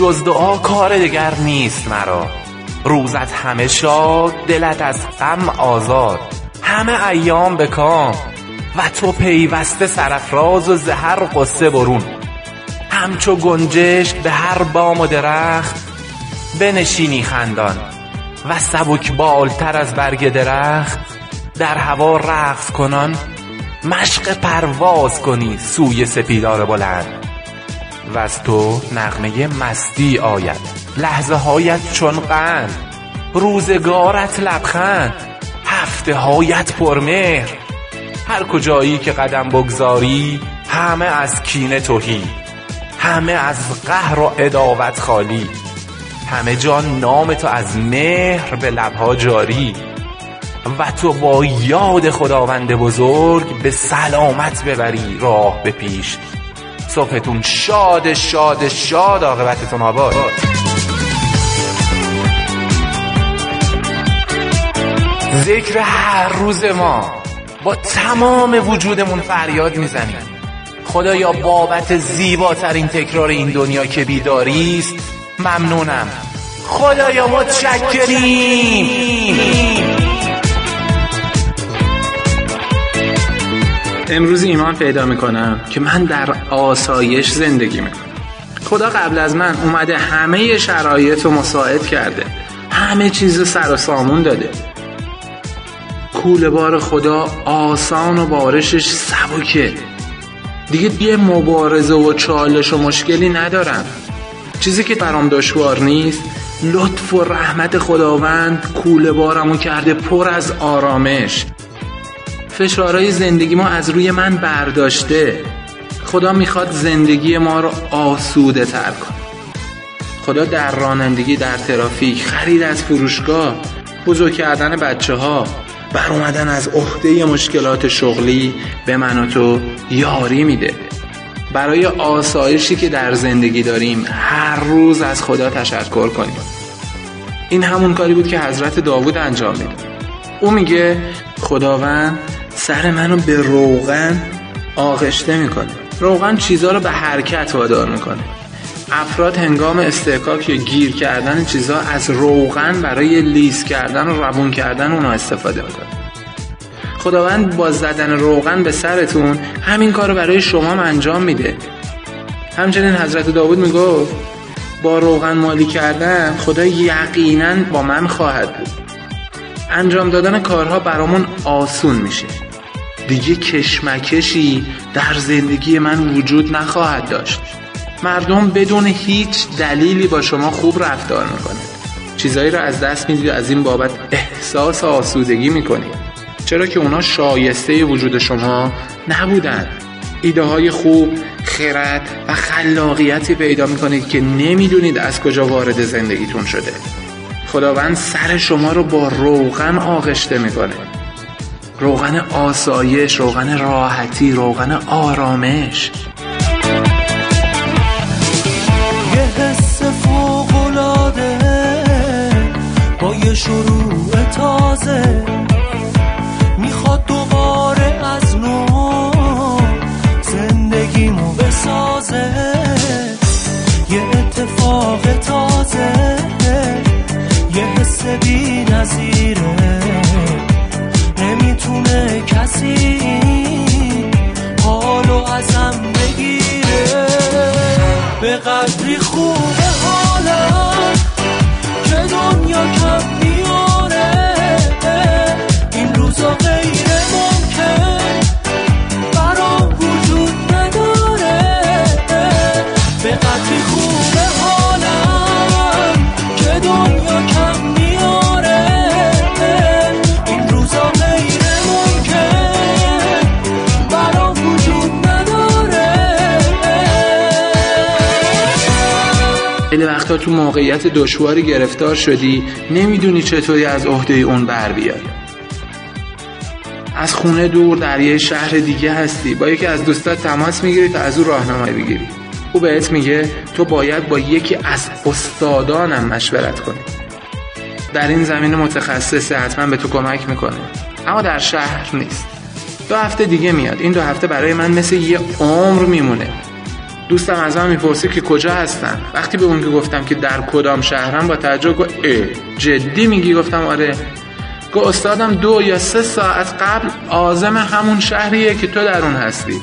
جز دعا کار دگر نیست مرا. روزت همه شاد، دلت از غم آزاد، همه ایام به کام و تو پیوسته سرافراز و زهر قصه برون. همچو گنجشک به هر بام و درخت بنشینی خندان و سبک بالتر از برگ درخت در هوا رقص کنان مشق پرواز کنی سوی سپیدار بلند. و از تو نغمه مستی آید، لحظه هایت چون قند، روزگارت لبخند، هفته هایت پرمهر. هر کجایی که قدم بگذاری همه از کینه تهی، همه از قهر و عداوت خالی، همه جا نام تو از مهر به لبها جاری. و تو با یاد خداوند بزرگ به سلامت ببری راه به پیش. صبحتون شاد شاد شاد، عاقبتتون آباد. ذکر هر روز ما با تمام وجودمون فریاد میزنیم خدایا بابت زیباترین تکرار این دنیا که بیداری است ممنونم. خدایا متشکریم. امروز ایمان پیدا میکنم که من در آسایش زندگی میکنم. خدا قبل از من اومده همه شرایط رو مساعد کرده، همه چیز رو سر و سامون داده. کوله بار خدا آسان و بارشش سبکه. دیگه یه مبارزه و چالش و مشکلی ندارم. چیزی که برام دشوار نیست لطف و رحمت خداوند کوله بارمو کرده پر از آرامش. فشارهای زندگی ما از روی من برداشته. خدا میخواد زندگی ما رو آسوده تر کنه. خدا در رانندگی، در ترافیک، خرید از فروشگاه، بزرگ کردن بچه ها، بر اومدن از عهده مشکلات شغلی به من و تو یاری میده. برای آسایشی که در زندگی داریم هر روز از خدا تشکر کنیم. این همون کاری بود که حضرت داوود انجام میداد. او میگه خداوند سر منو به روغن آغشته میکنه. روغن چیزا رو به حرکت وادار میکنه. افراد هنگام استحقاق یا گیر کردن چیزا از روغن برای لیس کردن و روون کردن اونو استفاده میکنه. خداوند با زدن روغن به سرتون همین کار رو برای شما انجام میده. همچنین حضرت داوود میگفت با روغن مالی کردن خدا یقینا با من خواهد بود. انجام دادن کارها برامون آسون میشه. دیگه کشمکشی در زندگی من وجود نخواهد داشت. مردم بدون هیچ دلیلی با شما خوب رفتار میکنه. چیزایی رو از دست میدید، از این بابت احساس آسودگی میکنید، چرا که اونا شایسته وجود شما نبودن. ایده های خوب، خرد و خلاقیتی پیدا میکنید که نمیدونید از کجا وارد زندگیتون شده. خداوند سر شما رو با روغن آغشته میکنه. روغن آسایش، روغن راحتی، روغن آرامش. یه حس فوق‌العاده با یه شروع تازه میخواد دوباره از نو زندگیمو بسازه. یه اتفاق تازه، یه حس بی نظیره، نمیتونه کسی حالو ازم بگیره. به قدری خوبه حالم که دنیا کم میاره. این روزا غیر ممکن برام وجود نداره. به قدری خوبه حالم که دنیا کم میاره. این روزا غیر ممکن برام وجود نداره. خیلی وقتا تو موقعیت دشواری گرفتار شدی، نمیدونی چطوری از عهده اون بر بیای. از خونه دور در یه شهر دیگه هستی، با یکی از دوستات تماس میگیری تا از اون راهنمایی بگیری. او بهت میگه تو باید با یکی از استادانم مشورت کنی، در این زمینه متخصصه، حتما به تو کمک میکنه، اما در شهر نیست. 2 هفته دیگه میاد. این 2 هفته برای من مثل یه عمر میمونه. دوستم ازم میپرسه که کجا هستم. وقتی به اون که گفتم که در کدام شهرم با تعجب گفت جدی میگی؟ گفتم آره. گفت استادم 2 یا 3 ساعت قبل عازم همون شهریه که تو در اون هستی.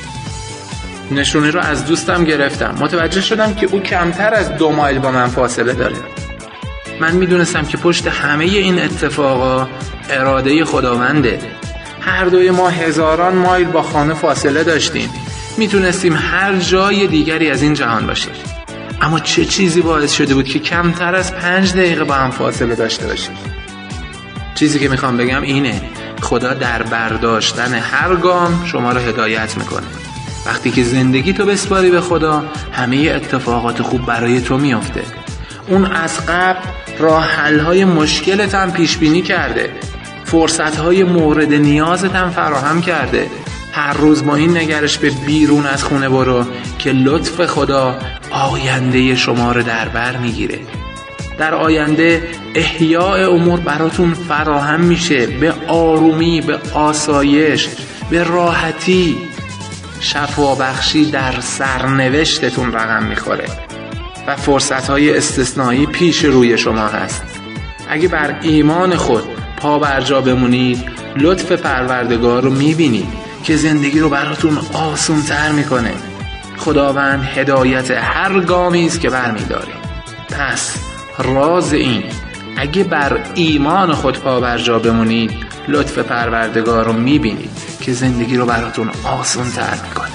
نشونی رو از دوستم گرفتم. متوجه شدم که او کمتر از 2 مایل با من فاصله داره. من میدونستم که پشت همه این اتفاقا اراده خداونده. هر دوی ما هزاران مایل با خانه فاصله داشتیم. میتونستیم هر جای دیگری از این جهان باشیم. اما چه چیزی باعث شده بود که کمتر از 5 دقیقه با هم فاصله داشته باشیم؟ چیزی که میخوام بگم اینه: خدا در برداشتن هر گام شما رو هدایت میکنه. وقتی که زندگی تو بسپاری به خدا، همه اتفاقات خوب برای تو میافته. اون از قبل راه حل‌های مشکلت هم پیش بینی کرده، فرصت‌های مورد نیازت هم فراهم کرده. هر روز با این نگرش به بیرون از خونه برو که لطف خدا آینده شما رو در بر میگیره. در آینده احیاء امور براتون فراهم میشه، به آرومی، به آسایش، به راحتی. شفابخشی در سرنوشتتون رقم میخوره و فرصت‌های استثنایی پیش روی شما هست. اگه بر ایمان خود پا بر جا بمونید، لطف پروردگار رو میبینید که زندگی رو براتون آسان تر میکنه. خداوند هدایت هر گامی است که برمی‌دارید. پس راز این: اگه بر ایمان خود پا بر جا بمونید، لطف پروردگار رو میبینید که زندگی رو براتون آسان تر میکنه.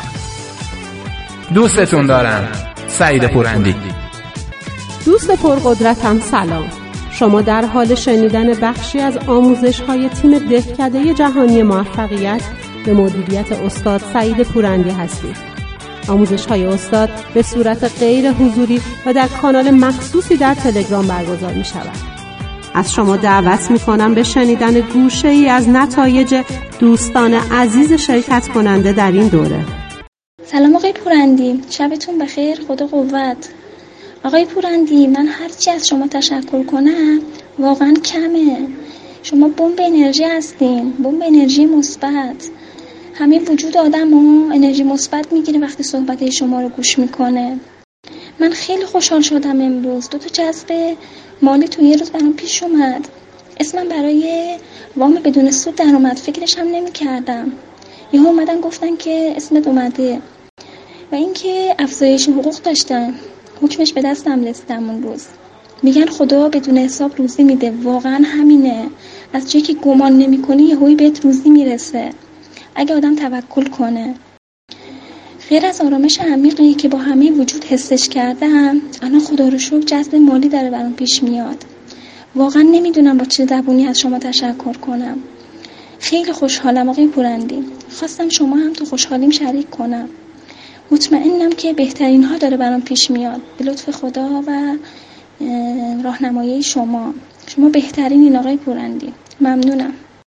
دوستتون دارم. سعید پورندی. دوست پرقدرتم سلام. شما در حال شنیدن بخشی از آموزش‌های تیم دهکده جهانی موفقیت به مدیریت استاد سعید پورندی هستید. آموزش‌های استاد به صورت غیر حضوری و در کانال مخصوصی در تلگرام برگزار می‌شود. از شما دعوت می‌کنم به شنیدن گوشه‌ای از نتایج دوستان عزیز شرکت کننده در این دوره. سلام آقای پورندی، شبتون بخیر، خدا قوت. آقای پورندی، من هرچی از شما تشکر کنم واقعا کمه. شما بمب انرژی هستین، بمب انرژی مثبت. همه وجود آدمو انرژی مثبت میگیره وقتی صحبت شما رو گوش میکنه. من خیلی خوشحال شدم امروز. 2 جذب مالی تو یه روز برام پیش اومد. اسمم برای وام بدون سود در اومد، فکرش هم نمی‌کردم. یهو اومدن گفتن که اسمت اومده. و اینکه افزایش حقوق داشتن، حکمش به دستم رسیدم اون روز. میگن خدا بدون حساب روزی میده، واقعا همینه. از جایی که گمان نمی‌کنی یهویی بهت روزی میرسه اگه آدم توکل کنه. غیر از آرامش عمیقی که با همه وجود حسش کردم، الان خدا رو شکر جذب مالی داره برام پیش میاد. واقعا نمیدونم با چه زبونی از شما تشکر کنم. خیلی خوشحالم آقای پورندی. خواستم شما هم تو خوشحالیم شریک کنم. مطمئنم که بهترین ها داره برام پیش میاد به لطف خدا و راهنمایی شما. شما بهترینین آقای پورندی. ممنونم.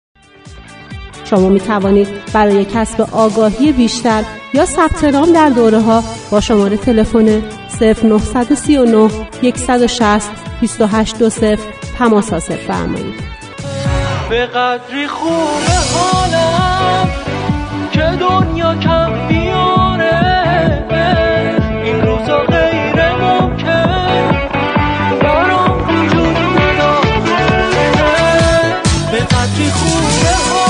شما می توانید برای کسب آگاهی بیشتر یا ثبت نام در دوره‌ها با شماره تلفن 0939 160 2820 تماس حاصل فرمایید. به قدری خوبه حالم که دنیا کم بیاره، این روزا غیر ممکن برام وجود نداره. به قدری خوبه حالم